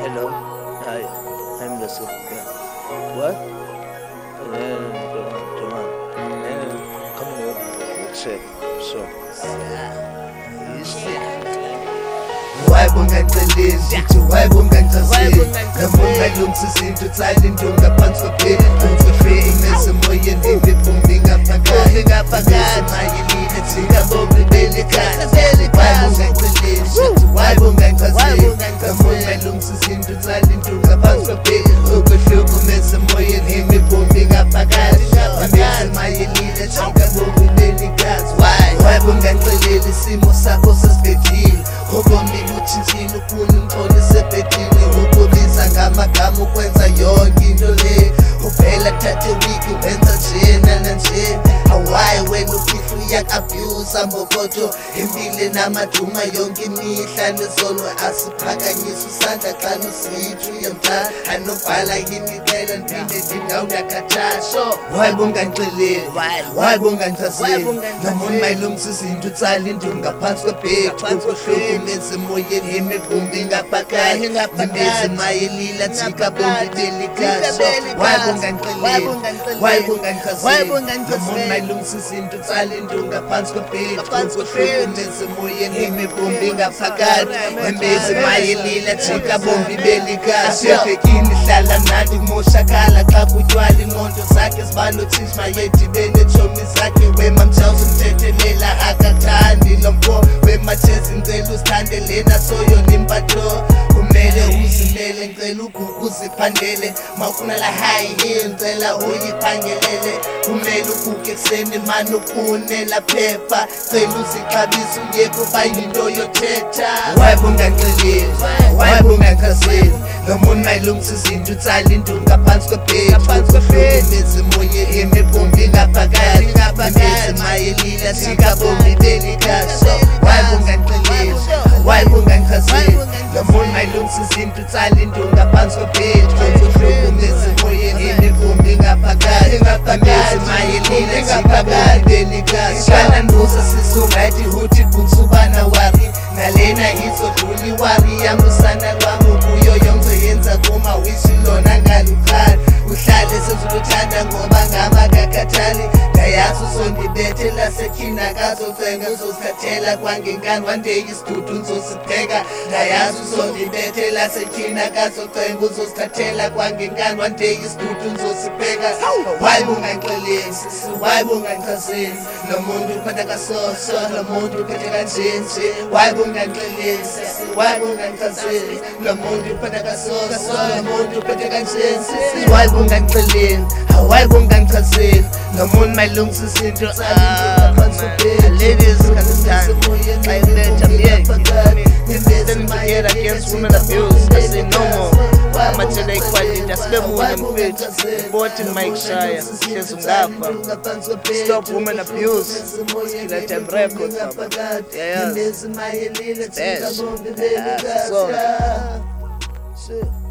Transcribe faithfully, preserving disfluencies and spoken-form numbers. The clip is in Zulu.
Hello. Hi. I'm Lasso. Yeah. What? And then, come on. And then, come on. We'll check. Sure. Wayibonganceleni ngithi wayibonganchazeli namunye lomsisinto tsali ndonga phansi kwaphela uzife imesemoyeni imiphumbi ngaphakathi mayelile thika bonke belikhaya wayibonganceleni ngithi wayibonganchazeli namunye lomsisinto tsali ndonga phansi kwaphela uzife imesemoyeni imiphumbi ngaphakathi mayelile thika bonke belikhaya wayibonganceleli isimo sakho sesibhedile ubomi butshintshile ufuna umthole sebhedini ukubiza ngamagama ukwenza yonke into le uphela thathe wiki wenza njena nanje hawaye wena ufihla uyak-abyusa mbokodo impile namaduma yonke imihla nezolo asiphakanyisa usandla xa nosithu uyamdala anobhala yini icela ndiphinde ndindawo yakhathasho wayibonganceleli wayibonganchazeli namunye mayilomsizinto utsala indumi ngaphansi kwebhedi ukuhlukumeza emoyeni imiphumbi ngaphakathi imbizi mayelila thika bonke belikhaso wayibonganceleli wayibonganchazeli namunye mayilomsizinto utsala indumi ngaphansi kwebhedi ukuhlukumeza emoyeni imiphumbi ngaphakathi imbizi mayelila thika bonke belikhaso yabhekini hlala mnandi kumoshakala xa kutywala ingqondo zakhe zibalothisha mayedibene tshomi zakhe wemamjawuza umthethelela akathandi lo mfo wemachezi ngicela usithande lena soyona impatho kumele uzimele ngicela ugugu uziphandele mawufuna la high heel ngicela uyiphangelele kumele uguge ekuseni mani ufune la phepha cela uzixabise ungeke uba yinto yothetha wayibonganceleli wayibonganchazeli nomunye mayilungisa izinto utsala indumi ngaphansi kwebhedi ukuhlukumeza emoyeni imiphumbi ngaphakathi imbizi mayelila thika bonke belikhaso wayibonganceleli wayibonganchazeli nomunye mayilungisa izinto utsala indumi ngaphansi kwebhedi ukuhlukumeza emoyeni imiphumbi ngaphakathi imbizi mayelila thika bonke belikhaso ikananduza sisurayithi huthi kutsubana wari nalena izodlula iwari yambusana lwami kuyo yonke yenza kuma wishi lona ngalukhali uhlale sezuluthanda ngoba ngamakakhathali ndayazi uzondibethe lasekhina kazocenga uzosithathela kwangenkani one day isidudu uzosipheka ndayazi uzondibethe lasekhina kazocenga uzosithathela kwangenkani one day isidudu uzosipheka wayibonganceleli wayibonganchazeli nomuntu uphatha kasoso nomuntu uphethe kanjenje wayibonganceleli wayibonganchazeli nomuntu uphatha kasoso nomuntu uphethe kanjenje wayibonganceleli awayibonganchazeli nomunye mayilungisa izinto Ladies, understand. I let I'm here. Standing together against women abuse. I say no more. I'ma tell you equality. Just be moving fit. Bought in Mike Shire. She's Stop women abuse. Killer Time Records. Yeah, yes. Yes. Yeah, so.